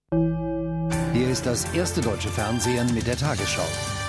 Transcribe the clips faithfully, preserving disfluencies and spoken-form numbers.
Hier ist das erste deutsche Fernsehen mit der Tagesschau.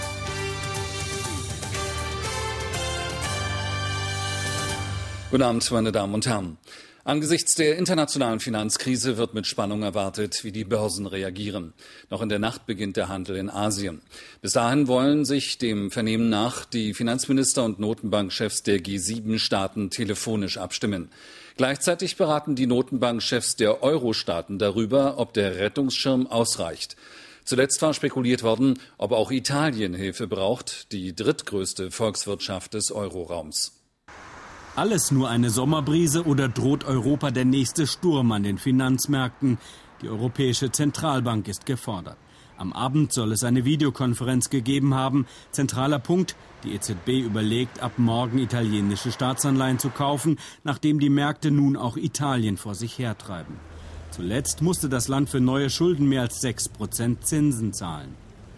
Guten Abend, meine Damen und Herren. Angesichts der internationalen Finanzkrise wird mit Spannung erwartet, wie die Börsen reagieren. Noch in der Nacht beginnt der Handel in Asien. Bis dahin wollen sich dem Vernehmen nach die Finanzminister und Notenbankchefs der G sieben Staaten telefonisch abstimmen. Gleichzeitig beraten die Notenbankchefs der Euro-Staaten darüber, ob der Rettungsschirm ausreicht. Zuletzt war spekuliert worden, ob auch Italien Hilfe braucht, die drittgrößte Volkswirtschaft des Euroraums. Alles nur eine Sommerbrise oder droht Europa der nächste Sturm an den Finanzmärkten? Die Europäische Zentralbank ist gefordert. Am Abend soll es eine Videokonferenz gegeben haben. Zentraler Punkt: Die E Z B überlegt, ab morgen italienische Staatsanleihen zu kaufen, nachdem die Märkte nun auch Italien vor sich hertreiben. Zuletzt musste das Land für neue Schulden mehr als sechs Prozent Zinsen zahlen.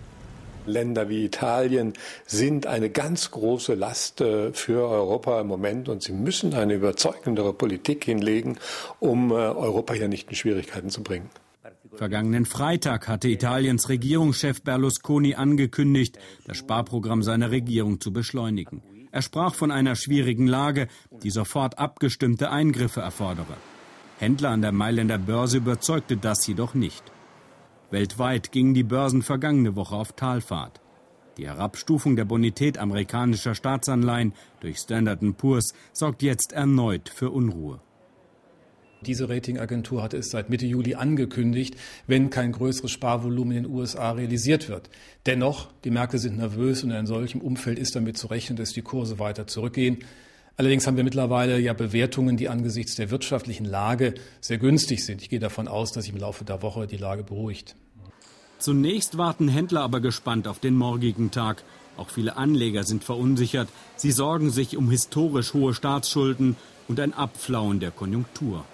Länder wie Italien sind eine ganz große Last für Europa im Moment und sie müssen eine überzeugendere Politik hinlegen, um Europa hier nicht in Schwierigkeiten zu bringen. Vergangenen Freitag hatte Italiens Regierungschef Berlusconi angekündigt, das Sparprogramm seiner Regierung zu beschleunigen. Er sprach von einer schwierigen Lage, die sofort abgestimmte Eingriffe erfordere. Händler an der Mailänder Börse überzeugte das jedoch nicht. Weltweit gingen die Börsen vergangene Woche auf Talfahrt. Die Herabstufung der Bonität amerikanischer Staatsanleihen durch Standard and Poor's sorgt jetzt erneut für Unruhe. Diese Ratingagentur hatte es seit Mitte Juli angekündigt, wenn kein größeres Sparvolumen in den U S A realisiert wird. Dennoch, die Märkte sind nervös und in einem solchen Umfeld ist damit zu rechnen, dass die Kurse weiter zurückgehen. Allerdings haben wir mittlerweile ja Bewertungen, die angesichts der wirtschaftlichen Lage sehr günstig sind. Ich gehe davon aus, dass sich im Laufe der Woche die Lage beruhigt. Zunächst warten Händler aber gespannt auf den morgigen Tag. Auch viele Anleger sind verunsichert. Sie sorgen sich um historisch hohe Staatsschulden und ein Abflauen der Konjunktur.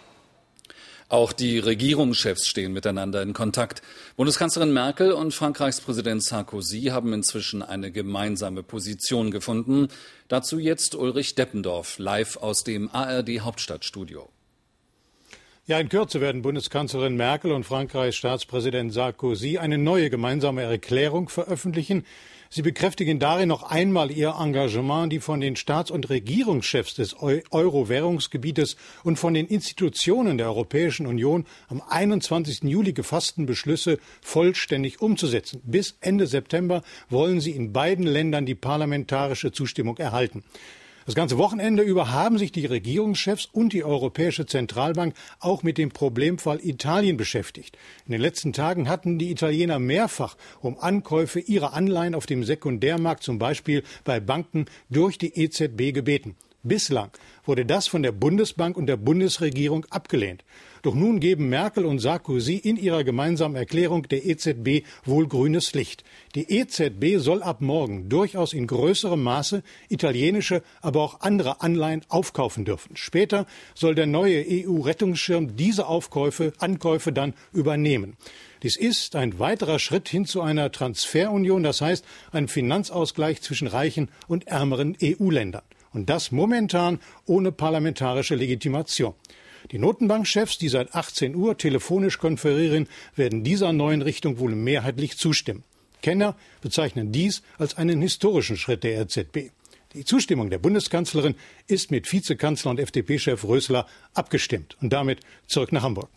Auch die Regierungschefs stehen miteinander in Kontakt. Bundeskanzlerin Merkel und Frankreichs Präsident Sarkozy haben inzwischen eine gemeinsame Position gefunden. Dazu jetzt Ulrich Deppendorf, live aus dem A R D-Hauptstadtstudio. Ja, in Kürze werden Bundeskanzlerin Merkel und Frankreichs Staatspräsident Sarkozy eine neue gemeinsame Erklärung veröffentlichen. Sie bekräftigen darin noch einmal ihr Engagement, die von den Staats- und Regierungschefs des Euro-Währungsgebietes und von den Institutionen der Europäischen Union am einundzwanzigsten Juli gefassten Beschlüsse vollständig umzusetzen. Bis Ende September wollen sie in beiden Ländern die parlamentarische Zustimmung erhalten. Das ganze Wochenende über haben sich die Regierungschefs und die Europäische Zentralbank auch mit dem Problemfall Italien beschäftigt. In den letzten Tagen hatten die Italiener mehrfach um Ankäufe ihrer Anleihen auf dem Sekundärmarkt, zum Beispiel bei Banken, durch die E Z B gebeten. Bislang wurde das von der Bundesbank und der Bundesregierung abgelehnt. Doch nun geben Merkel und Sarkozy in ihrer gemeinsamen Erklärung der E Z B wohl grünes Licht. Die E Z B soll ab morgen durchaus in größerem Maße italienische, aber auch andere Anleihen aufkaufen dürfen. Später soll der neue E U-Rettungsschirm diese Aufkäufe, Ankäufe dann übernehmen. Dies ist ein weiterer Schritt hin zu einer Transferunion, das heißt ein Finanzausgleich zwischen reichen und ärmeren E U-Ländern. Und das momentan ohne parlamentarische Legitimation. Die Notenbankchefs, die seit achtzehn Uhr telefonisch konferieren, werden dieser neuen Richtung wohl mehrheitlich zustimmen. Kenner bezeichnen dies als einen historischen Schritt der E Z B. Die Zustimmung der Bundeskanzlerin ist mit Vizekanzler und F D P-Chef Rösler abgestimmt. Und damit zurück nach Hamburg.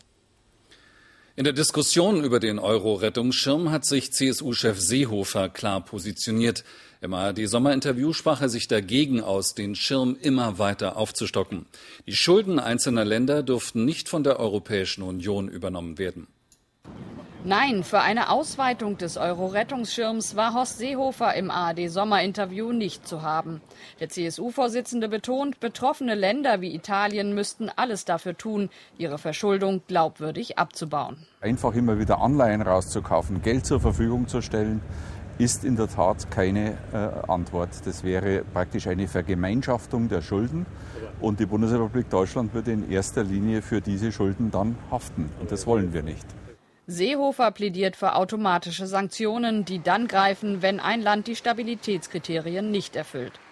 In der Diskussion über den Euro-Rettungsschirm hat sich C S U-Chef Seehofer klar positioniert. Im A R D-Sommerinterview sprach er sich dagegen aus, den Schirm immer weiter aufzustocken. Die Schulden einzelner Länder dürften nicht von der Europäischen Union übernommen werden. Nein, für eine Ausweitung des Euro-Rettungsschirms war Horst Seehofer im A R D-Sommerinterview nicht zu haben. Der C S U-Vorsitzende betont, betroffene Länder wie Italien müssten alles dafür tun, ihre Verschuldung glaubwürdig abzubauen. Einfach immer wieder Anleihen rauszukaufen, Geld zur Verfügung zu stellen, ist in der Tat keine äh, Antwort. Das wäre praktisch eine Vergemeinschaftung der Schulden und die Bundesrepublik Deutschland würde in erster Linie für diese Schulden dann haften. Und das wollen wir nicht. Seehofer plädiert für automatische Sanktionen, die dann greifen, wenn ein Land die Stabilitätskriterien nicht erfüllt.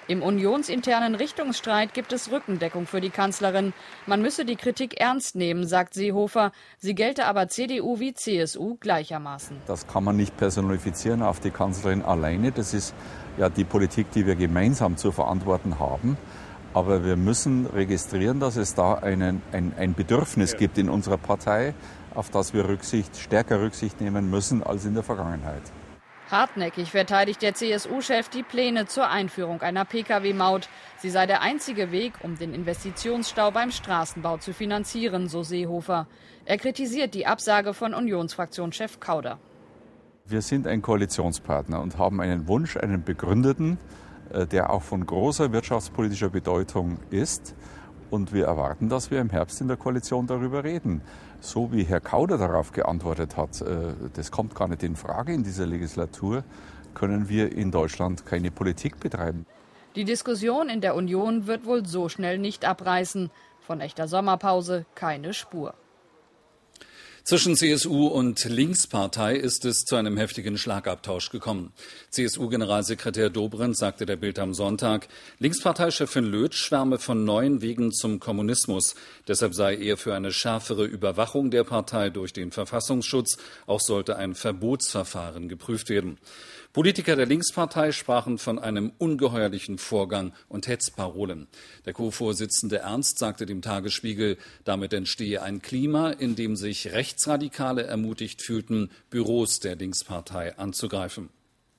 Im unionsinternen Richtungsstreit gibt es Rückendeckung für die Kanzlerin. Man müsse die Kritik ernst nehmen, sagt Seehofer. Sie gelte aber C D U wie C S U gleichermaßen. Das kann man nicht personifizieren auf die Kanzlerin alleine. Das ist ja die Politik, die wir gemeinsam zu verantworten haben. Aber wir müssen registrieren, dass es da einen, ein, ein Bedürfnis gibt in unserer Partei, auf das wir Rücksicht, stärker Rücksicht nehmen müssen als in der Vergangenheit. Hartnäckig verteidigt der C S U-Chef die Pläne zur Einführung einer Pkw-Maut. Sie sei der einzige Weg, um den Investitionsstau beim Straßenbau zu finanzieren, so Seehofer. Er kritisiert die Absage von Unionsfraktionschef Kauder. Wir sind ein Koalitionspartner und haben einen Wunsch, einen begründeten, der auch von großer wirtschaftspolitischer Bedeutung ist. Und wir erwarten, dass wir im Herbst in der Koalition darüber reden. So wie Herr Kauder darauf geantwortet hat, das kommt gar nicht in Frage in dieser Legislatur, können wir in Deutschland keine Politik betreiben. Die Diskussion in der Union wird wohl so schnell nicht abreißen. Von echter Sommerpause keine Spur. Zwischen C S U und Linkspartei ist es zu einem heftigen Schlagabtausch gekommen. C S U-Generalsekretär Dobrindt sagte der Bild am Sonntag, Linksparteichefin Lötsch schwärme von neuen Wegen zum Kommunismus. Deshalb sei er für eine schärfere Überwachung der Partei durch den Verfassungsschutz. Auch sollte ein Verbotsverfahren geprüft werden. Politiker der Linkspartei sprachen von einem ungeheuerlichen Vorgang und Hetzparolen. Der Co-Vorsitzende Ernst sagte dem Tagesspiegel, damit entstehe ein Klima, in dem sich Rechtsradikale ermutigt fühlten, Büros der Linkspartei anzugreifen.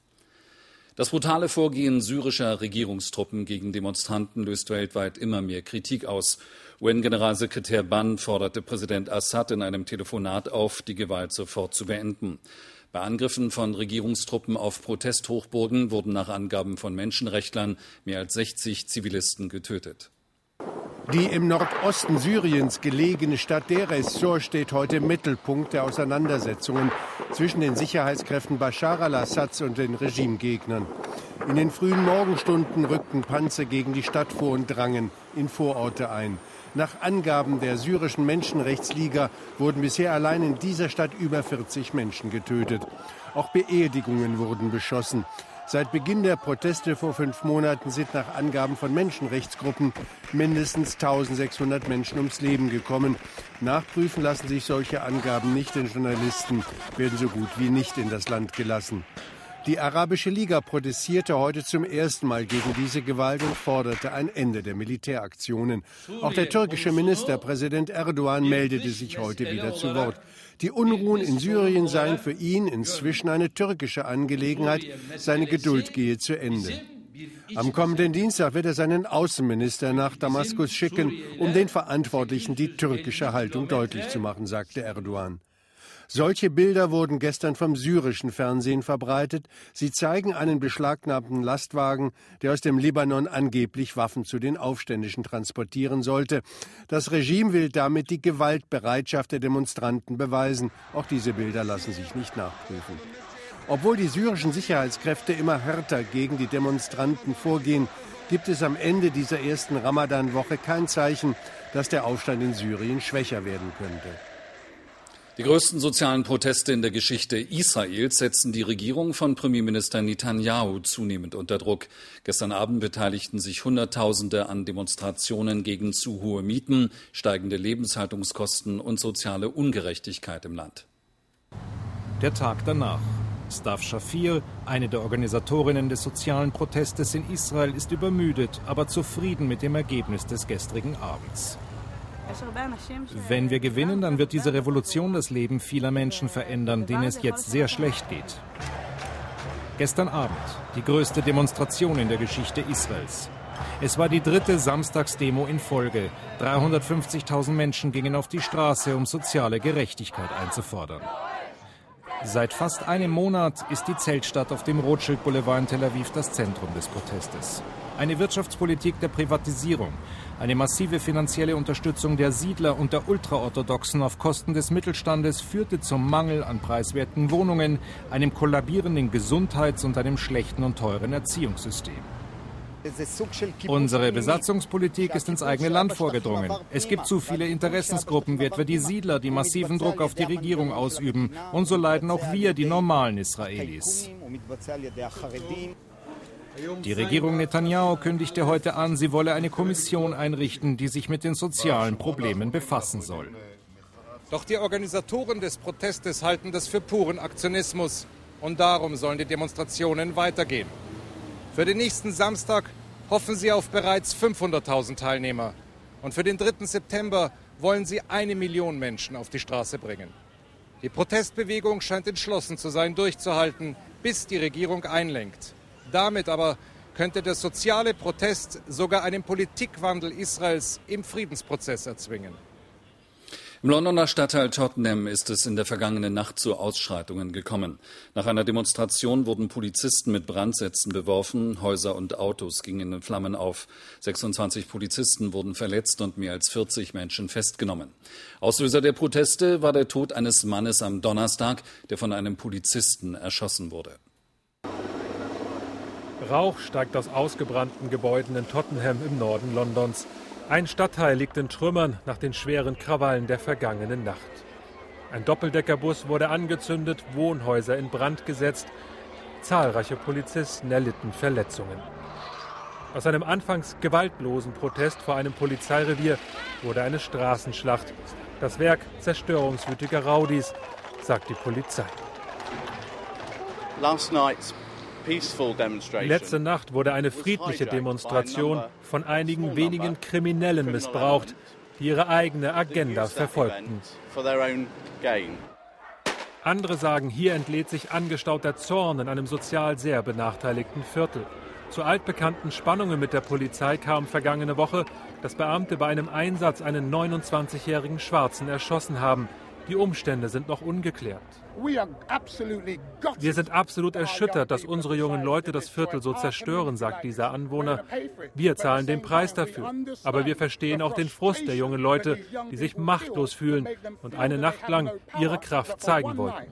Das brutale Vorgehen syrischer Regierungstruppen gegen Demonstranten löst weltweit immer mehr Kritik aus. U N-Generalsekretär Ban forderte Präsident Assad in einem Telefonat auf, die Gewalt sofort zu beenden. Bei Angriffen von Regierungstruppen auf Protesthochburgen wurden nach Angaben von Menschenrechtlern mehr als sechzig Zivilisten getötet. Die im Nordosten Syriens gelegene Stadt Deir ez-Zor steht heute im Mittelpunkt der Auseinandersetzungen zwischen den Sicherheitskräften Bashar al-Assads und den Regimegegnern. In den frühen Morgenstunden rückten Panzer gegen die Stadt vor und drangen in Vororte ein. Nach Angaben der syrischen Menschenrechtsliga wurden bisher allein in dieser Stadt über vierzig Menschen getötet. Auch Beerdigungen wurden beschossen. Seit Beginn der Proteste vor fünf Monaten sind nach Angaben von Menschenrechtsgruppen mindestens eintausendsechshundert Menschen ums Leben gekommen. Nachprüfen lassen sich solche Angaben nicht, denn Journalisten werden so gut wie nicht in das Land gelassen. Die Arabische Liga protestierte heute zum ersten Mal gegen diese Gewalt und forderte ein Ende der Militäraktionen. Auch der türkische Ministerpräsident Erdogan meldete sich heute wieder zu Wort. Die Unruhen in Syrien seien für ihn inzwischen eine türkische Angelegenheit. Seine Geduld gehe zu Ende. Am kommenden Dienstag wird er seinen Außenminister nach Damaskus schicken, um den Verantwortlichen die türkische Haltung deutlich zu machen, sagte Erdogan. Solche Bilder wurden gestern vom syrischen Fernsehen verbreitet. Sie zeigen einen beschlagnahmten Lastwagen, der aus dem Libanon angeblich Waffen zu den Aufständischen transportieren sollte. Das Regime will damit die Gewaltbereitschaft der Demonstranten beweisen. Auch diese Bilder lassen sich nicht nachprüfen. Obwohl die syrischen Sicherheitskräfte immer härter gegen die Demonstranten vorgehen, gibt es am Ende dieser ersten Ramadan-Woche kein Zeichen, dass der Aufstand in Syrien schwächer werden könnte. Die größten sozialen Proteste in der Geschichte Israels setzen die Regierung von Premierminister Netanyahu zunehmend unter Druck. Gestern Abend beteiligten sich Hunderttausende an Demonstrationen gegen zu hohe Mieten, steigende Lebenshaltungskosten und soziale Ungerechtigkeit im Land. Der Tag danach. Stav Shafir, eine der Organisatorinnen des sozialen Protestes in Israel, ist übermüdet, aber zufrieden mit dem Ergebnis des gestrigen Abends. Wenn wir gewinnen, dann wird diese Revolution das Leben vieler Menschen verändern, denen es jetzt sehr schlecht geht. Gestern Abend die größte Demonstration in der Geschichte Israels. Es war die dritte Samstagsdemo in Folge. dreihundertfünfzigtausend Menschen gingen auf die Straße, um soziale Gerechtigkeit einzufordern. Seit fast einem Monat ist die Zeltstadt auf dem Rothschild-Boulevard in Tel Aviv das Zentrum des Protestes. Eine Wirtschaftspolitik der Privatisierung, eine massive finanzielle Unterstützung der Siedler und der Ultraorthodoxen auf Kosten des Mittelstandes führte zum Mangel an preiswerten Wohnungen, einem kollabierenden Gesundheits- und einem schlechten und teuren Erziehungssystem. Unsere Besatzungspolitik ist ins eigene Land vorgedrungen. Es gibt zu viele Interessensgruppen, wie etwa die Siedler, die massiven Druck auf die Regierung ausüben. Und so leiden auch wir, die normalen Israelis. Die Regierung Netanyahu kündigte heute an, sie wolle eine Kommission einrichten, die sich mit den sozialen Problemen befassen soll. Doch die Organisatoren des Protestes halten das für puren Aktionismus. Und darum sollen die Demonstrationen weitergehen. Für den nächsten Samstag hoffen sie auf bereits fünfhunderttausend Teilnehmer. Und für den dritten September wollen sie eine Million Menschen auf die Straße bringen. Die Protestbewegung scheint entschlossen zu sein, durchzuhalten, bis die Regierung einlenkt. Damit aber könnte der soziale Protest sogar einen Politikwandel Israels im Friedensprozess erzwingen. Im Londoner Stadtteil Tottenham ist es in der vergangenen Nacht zu Ausschreitungen gekommen. Nach einer Demonstration wurden Polizisten mit Brandsätzen beworfen, Häuser und Autos gingen in Flammen auf. sechsundzwanzig Polizisten wurden verletzt und mehr als vierzig Menschen festgenommen. Auslöser der Proteste war der Tod eines Mannes am Donnerstag, der von einem Polizisten erschossen wurde. Rauch steigt aus ausgebrannten Gebäuden in Tottenham im Norden Londons. Ein Stadtteil liegt in Trümmern nach den schweren Krawallen der vergangenen Nacht. Ein Doppeldeckerbus wurde angezündet, Wohnhäuser in Brand gesetzt. Zahlreiche Polizisten erlitten Verletzungen. Aus einem anfangs gewaltlosen Protest vor einem Polizeirevier wurde eine Straßenschlacht. Das Werk zerstörungswütiger Raudis, sagt die Polizei. Letzte Nacht wurde eine friedliche Demonstration von einigen wenigen Kriminellen missbraucht, die ihre eigene Agenda verfolgten. Andere sagen, hier entlädt sich angestauter Zorn in einem sozial sehr benachteiligten Viertel. Zu altbekannten Spannungen mit der Polizei kam vergangene Woche, dass Beamte bei einem Einsatz einen neunundzwanzigjährigen Schwarzen erschossen haben. Die Umstände sind noch ungeklärt. Wir sind absolut erschüttert, dass unsere jungen Leute das Viertel so zerstören, sagt dieser Anwohner. Wir zahlen den Preis dafür. Aber wir verstehen auch den Frust der jungen Leute, die sich machtlos fühlen und eine Nacht lang ihre Kraft zeigen wollten.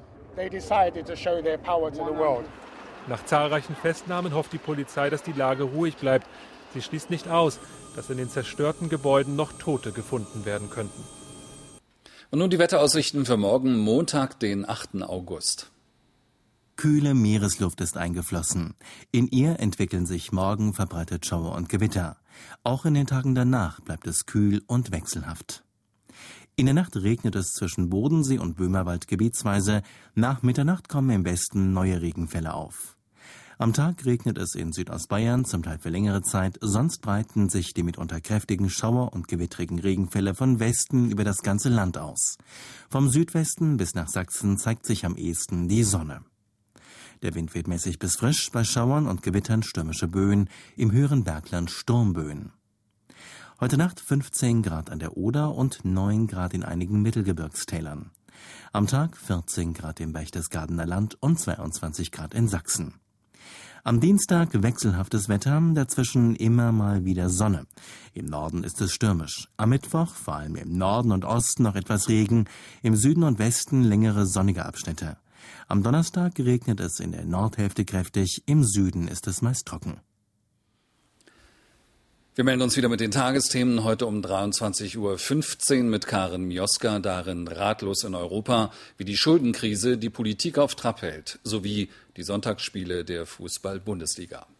Nach zahlreichen Festnahmen hofft die Polizei, dass die Lage ruhig bleibt. Sie schließt nicht aus, dass in den zerstörten Gebäuden noch Tote gefunden werden könnten. Und nun die Wetteraussichten für morgen, Montag, den achten August. Kühle Meeresluft ist eingeflossen. In ihr entwickeln sich morgen verbreitet Schauer und Gewitter. Auch in den Tagen danach bleibt es kühl und wechselhaft. In der Nacht regnet es zwischen Bodensee und Böhmerwald gebietsweise. Nach Mitternacht kommen im Westen neue Regenfälle auf. Am Tag regnet es in Südostbayern, zum Teil für längere Zeit, sonst breiten sich die mitunter kräftigen Schauer- und gewittrigen Regenfälle von Westen über das ganze Land aus. Vom Südwesten bis nach Sachsen zeigt sich am ehesten die Sonne. Der Wind weht mäßig bis frisch, bei Schauern und Gewittern stürmische Böen, im höheren Bergland Sturmböen. Heute Nacht fünfzehn Grad an der Oder und neun Grad in einigen Mittelgebirgstälern. Am Tag vierzehn Grad im Berchtesgadener Land und zweiundzwanzig Grad in Sachsen. Am Dienstag wechselhaftes Wetter, dazwischen immer mal wieder Sonne. Im Norden ist es stürmisch. Am Mittwoch, vor allem im Norden und Osten, noch etwas Regen, im Süden und Westen längere sonnige Abschnitte. Am Donnerstag regnet es in der Nordhälfte kräftig, im Süden ist es meist trocken. Wir melden uns wieder mit den Tagesthemen heute um dreiundzwanzig Uhr fünfzehn mit Karin Mioska, darin ratlos in Europa, wie die Schuldenkrise die Politik auf Trab hält, sowie die Sonntagsspiele der Fußball-Bundesliga.